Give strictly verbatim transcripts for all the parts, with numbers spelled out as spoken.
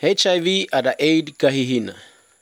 H I V ada AIDS kahihina.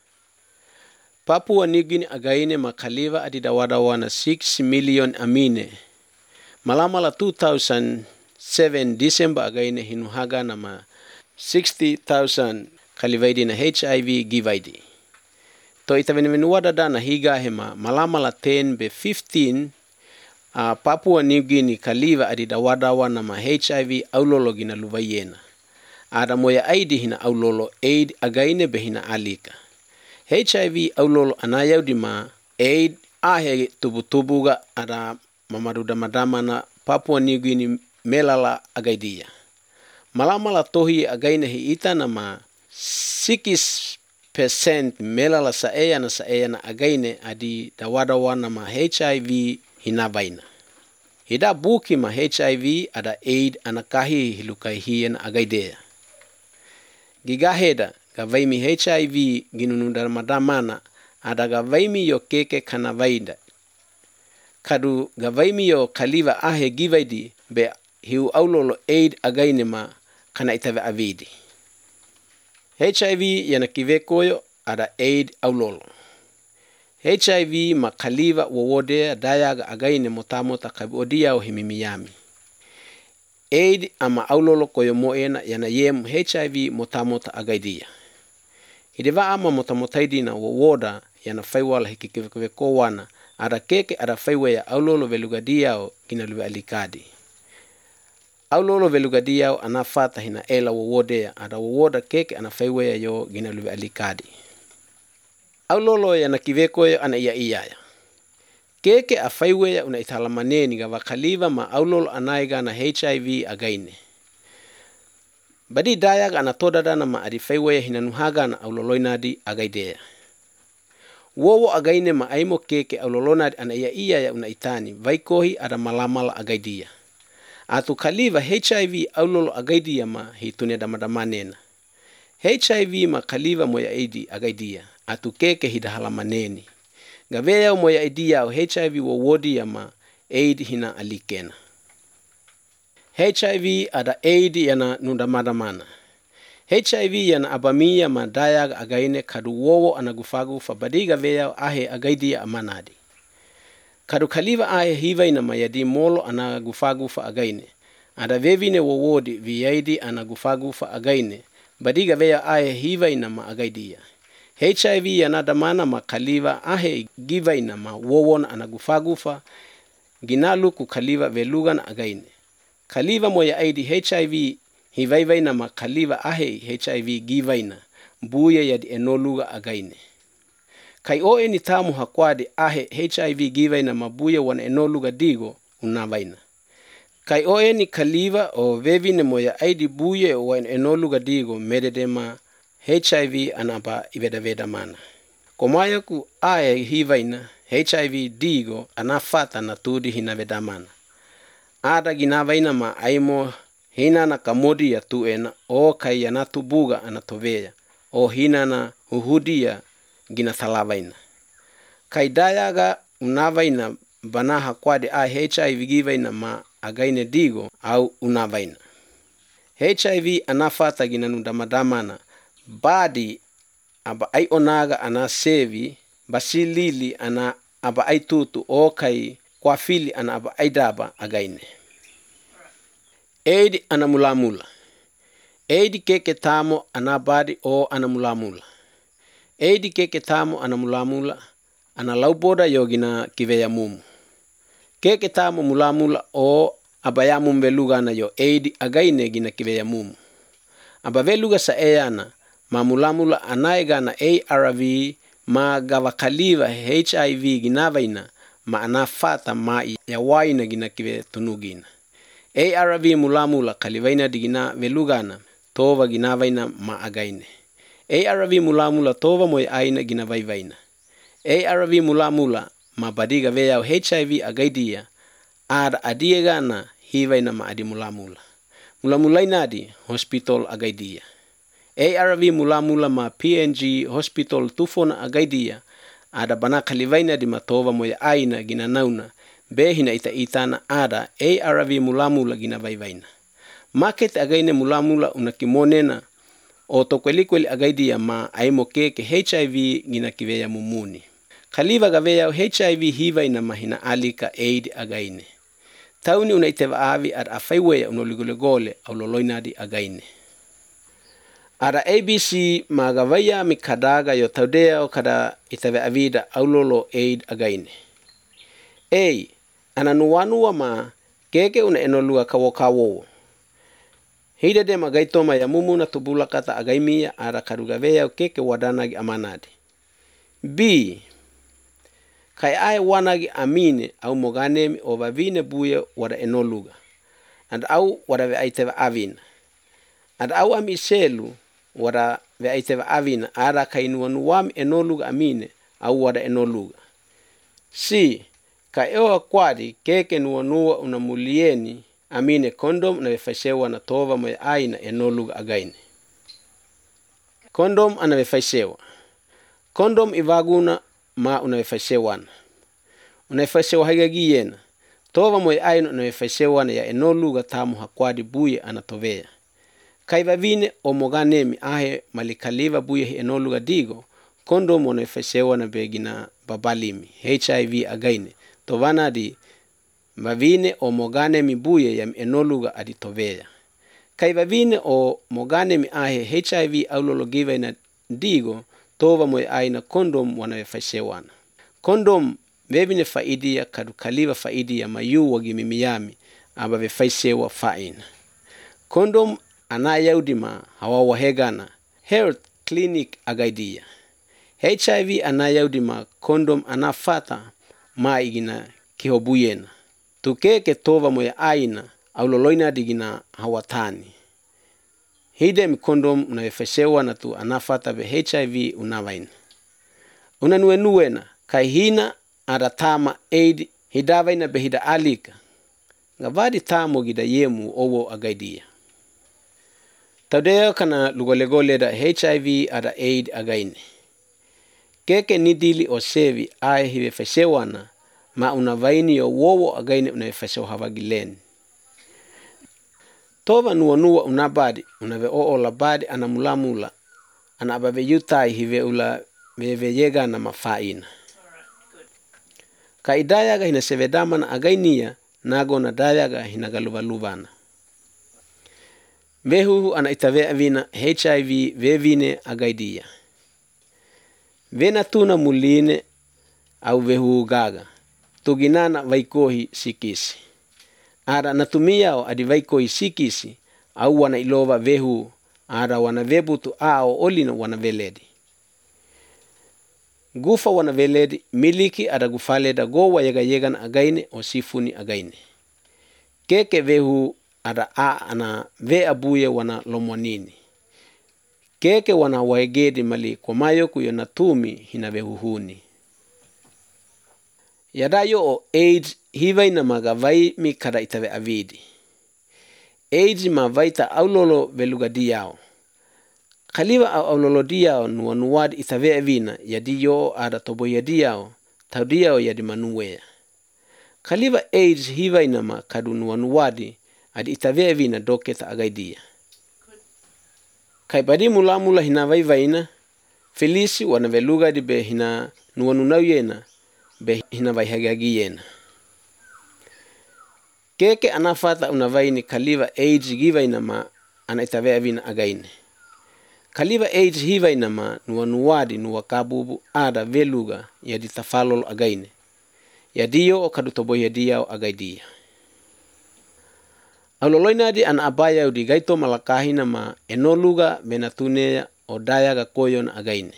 Papua New Guinea againe makaliva adida wadawana six million amine. Malamala two thousand seven December againe hinuhaga nama sixty thousand kalivaidi na H I V givaidi. To itavenimenu wadada na higa hema malamala ten be fifteen uh, Papua New Guinea kaliva adida wadawa nama H I V aulolo gina luvayena. Ada moya aidi hina aulolo aid againe behina alika. H I V aulolo anayaudi ma aid ahe tubutubuga ada mamaruda madama na Papua New Guinea melala agaidia. Malamala tohi againe hi ita na ma six percent melala saeya na saeya na againe adi dawadawa na ma H I V hinabaina. Hida buki ma H I V ada aid anakahi hilukai hien agaidea. Gigaheda gavaimi H I V ginunundar madamana ada gavaimi yo keke kanavaida. Kadu gavaimi yo kaliva ahe givaidi be hiu aulolo aid againema kana itave avidi. H I V yana kivekoyo ada aid aulolo. H I V makaliva wawode dayaga againe motamota kabodia o himimiyami. Aid ama aulolo koyo moena yana yem H I V motamota agaidia. Hideva ama motamotaidi na wawoda yana faiwala hikikivekwe wana ada keke ada faiwe ya aulolo velugadia o gina luwe alikadi. Aulolo velugadia o anafata hina ela wawodea ada wawoda keke ana faiwe ya yo gina luwe alikadi. Aulolo yana kivekoyo ana iya iyaya. Keke afaiwe ya una italamaneni gava kaliva ma aulolo anaiga na H I V againe. Badi dayaga anatoda na ma adifaiwe ya hinanuhaga na auloloinadi agaidea. Wowo againe ma aimo keke aulolonadi ana iya iya ya una itani vaikohi ada malamala agaidia. Atu kaliva H I V aulolo agaidia ma hitune damadamanena. H I V ma kaliva moya aidi agaidia. Atu keke hidahalamaneni. Gaveya moya idea o H I V wo wodi ya ma aid hina alikena. H I V ada aid yana nundamadamana. H I V yana abamia ma dayaga againe kadu wowo anagufagu fa badiga veya ahe agaidia amanadi. Kadu kaliva ahe hiva ina mayadi molo anagufagu fa againe. Ada vevine wo wodi viyaidi anagufagu fa againe. Badiga veya ahe hiva ina ma agaidia. H I V yanadamana makaliva ahe giva ina ma wowon anagufagufa ginalu ku kaliva velugan againe. Kaliva moya aidi H I V hivaiva ina makaliva ahe H I V giva ina buya yadi enoluga againe. Kai o eni tamu hakwadi ahe H I V giva ina mabuya wana enoluga digo unavaina. Kai o eni kaliva o vevine moya aidi buya wana enoluga digo mededema H I V anapa ibeda veda mana. Komaya ku ae hivaina H I V digo anafata na tudi hina veda mana. Ada ginavaina ma aimo hina na kamodi ya tuena o kai anatubuga anatoveya o hina na uhudia gina thalavaina. Kai dayaga unavaina banaha kwade a H I V givaina ma againe digo au unavaina. H I V anafata gina nundamadamana. Badi aba ai onaga ana sevi basilili ana aba ai tutu o kai kwa fili ana aba ai daba againe. Aid ana mulamula. Aid keke tamo ana badi o ana mulamula. Aid keke tamo ana mulamula ana lauboda yogina kiveya mumu. Keke tamo mulamula o abaya mumbeluga na yo aid againe gina kiveya mumu. Aba veluga sa eyana ma mulamula anaiga na A R V ma gavakaliva H I V ginavaina ma anafata ma ya waina gina kive tunugina. A R V mulamula kalivaina digina velugana tova ginavaina ma againe. A R V mulamula tova moy aina gina vaivaina. A R V mulamula ma badiga veya H I V agaidia ada adiega na hivaina ma adi mulamula. Mulamulaina adi hospital agaidia. A R V mulamula ma P N G hospital tufona agaidia ada bana kalivaina di matova moya aina gina nauna behina ita itana ada A R V mulamula gina vaivaina. Market againe mulamula unakimonena o tokwelikweli agaidia ma aimo keke H I V ngina kiveya mumuni. Khaliva gaveya H I V hiva ina mahina alika aid againe. Tauni unaiteva avi at afaiweya unoligole au loloinadi againe. Ada A B C magavaya mikadaga yo taudea o kada itave avida au lolo aid againe. A. Ananuanua ma keke una enolua kawokawo. Hida de magaitoma ya mumu na tubula kata agaimia ara karugaveya o keke wadanagi amanadi. B. Kai ai wanagi amine au moganemi o vavine buye wada enoluga. And au wada ve aiteva avina. And au amiselu wada ve aiteva avina ara kainuanuami enoluga amine au wada enoluga. C. Ka ewa kwadi keke nuanua unamulieni amine kondom na vefaisewa na tova moe aina enoluga againe. Kondom ana vefaisewa. Kondom ivaguna ma una vefaisewana. Una vefaisewa haigagi yena. Tova moe aina una vefaisewana ya enoluga tamu hakwadi buye anatovea. Kaiva vine o moganemi ahe malikaliva buye enoluga digo, kondom una vefaisewana begina babalimi, H I V againe. Tovana di mavine o mogane mibuye ya enoluga aditovea. Kaiva vine o mogane mi ahe H I V aulologiva ina digo, tova moe aina kondom wanawefaisewana. Kondom vevine faidia kadukaliva faidia mayu wagimi miyami aba vefaisewa faina. Kondom anayaudima hawawahegana health clinic agaidia. H I V anayaudima kondom anafata ma igina kihobuyena. Tukeke tova moya aina au loloina digina hawatani. Hidem kondom unawefesewa na tu anafata be H I V unavaina. Unanuenuena kai hina adatama aid hidavaina be hida alika. Ngavadi tamo gida yemu owo agaidia. Taudeo kana lugolegole da H I V ada aid againe. Keke nidili o sevi ae hivefesewana ma unavaini yo wowo againe unawefesewa havagileni. Tova nuanua unabadi unave oo labadi anamulamula anabave yutai hive ula veve yega na mafaina. Ka idayaga hina sevedama na againia nago na dayaga hina galuvaluvana. Vehuhu ana itavea vina H I V vevine agaidia. Vena tuna muline au vehu gaga. Tuginana vaikohi sikisi. Ara natumia o adi vaikohi sikisi au wana ilova vehu. Ara wana vebutu ao olina wana veledi. Gufa wana veledi miliki ada gufaleda gowa yega yegan againe o sifuni againe. Keke vehu ada a ana ve abuye wana lomwanini. Keke wana waegedi mali kwa mayo kuyo natumi hina vehuhuni. Yadayo o AIDS hivai na magavai mi kada itave avidi. AIDS mavaita aulolo veluga diyao. Khaliva au aulolo diyao nuanuad itave avina yadiyo ada tobo yadiyao taudiyao yadi manuwea. Khaliva AIDS hivai na makadu nuanuadi adi itave avina doketa agaidia. Kai badi mula mula hina vai vaina, Felisi wana veluga di be hina nuanunau yena, be hina vai hagagi yena. Keke anafata unavaini Khaliva AIDS giva inama ana itave avina againe. Khaliva AIDS hiva inama nuanuadi nuakabubu ada veluga yadi tafalolo againe. Yadiyo o kadutobo yadiyao agaidia. Auloloina di ana abaya udi gaito malakahina ma enoluga benatuneya o dayaga koyon againe.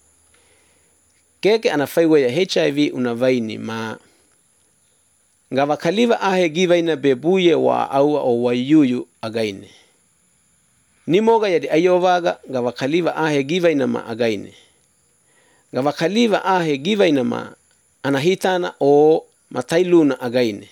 Keke anafaiwe ya H I V unavaini ma ngava Khaliva ahe givaina bebuye wa au o wayuyu againe. Nimoga yadi ayovaga ngava Khaliva ahe givaina ma againe. Ngava Khaliva ahe givaina ma anahitana o matailuna againe.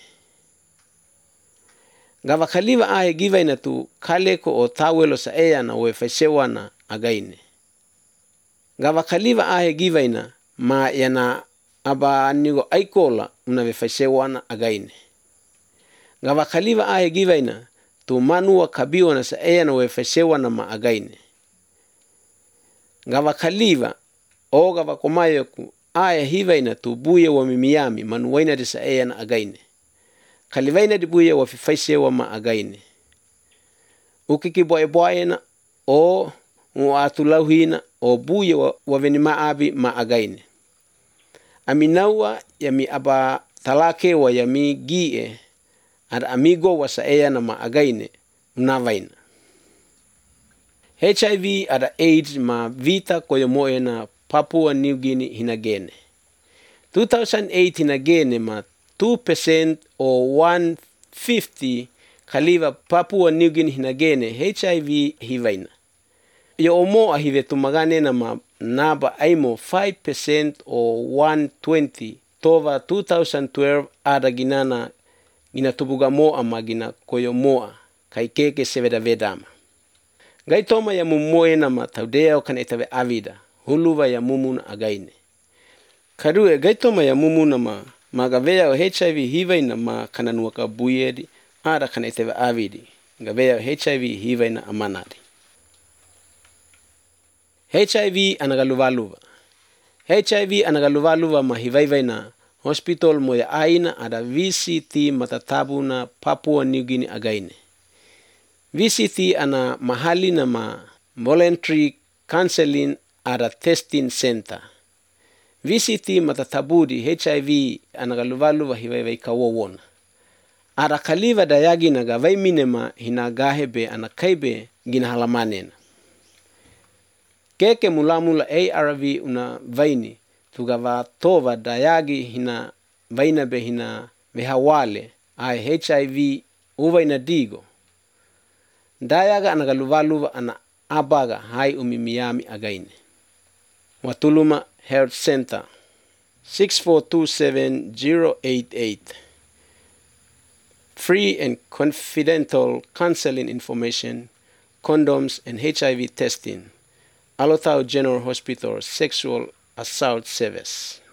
Ngava Khaliva ahe givaina tu kaleko o tawelo sa eya na wefesewa na againe. Ngava Khaliva ahe givaina ma yana aba nigo aikola una wefesewa na againe. Ngava Khaliva ahe givaina tu manua kabiwa na sa eya na wefesewa na ma againe. Ngava kaliva o gava komayoku aya hivaina tu buye wa mimiami manuwaina disa eya na againe. Kalivaina di buye wa fifaise wa ma againe. Ukiki boe boe na o uatulauhina o buye wa, wa venima abi ma againe. Aminawa yami aba talake wa yami gie ada amigo wa saeya na ma againe unavaina. H I V ada AIDS ma vita koyo moe na Papua New Guinea hinagene. two thousand eight hinagene ma two percent o one hundred fifty kaliva Papua New Guinea hinagene H I V hivaina. Yo omo ahive tumagane na ma naba aimo five percent o one hundred twenty tova two thousand twelve ada ginana gina tubuga moa ma gina koyo moa kaikeke seveda vedama. Gaitoma ya mumoe na ma taudea o kana etawe avida huluva ya mumuna againe. Kadue gaitoma ya mumuna ma magavea o H I V hivaina ma kana nuaka buyedi ada kana etawe avidi gavea o H I V hivaina amanadi. H I V anagaluvaluva. H I V anagaluvaluva ma hivaivaina hospital moya aina ada V C T matatabu na Papua New Guinea againe. V C T ana mahali na ma voluntary counseling ada testing center. V C T matatabudi H I V anagaluvaluva hivaivai kawawona. Ada kaliva dayagi na gavai minema hinagahebe anakaibe gina halamanena. Keke mulamula A R V una vaini tugava tova dayagi hina vaina be hina vehawale ai H I V uvaina digo. Dayaga anagaluvaluva ana abaga hai umimiami againe. Watuluma Health Center six four two seven zero eight eight. Free and confidential counseling information, condoms and H I V testing. Alothao General Hospital Sexual Assault Service.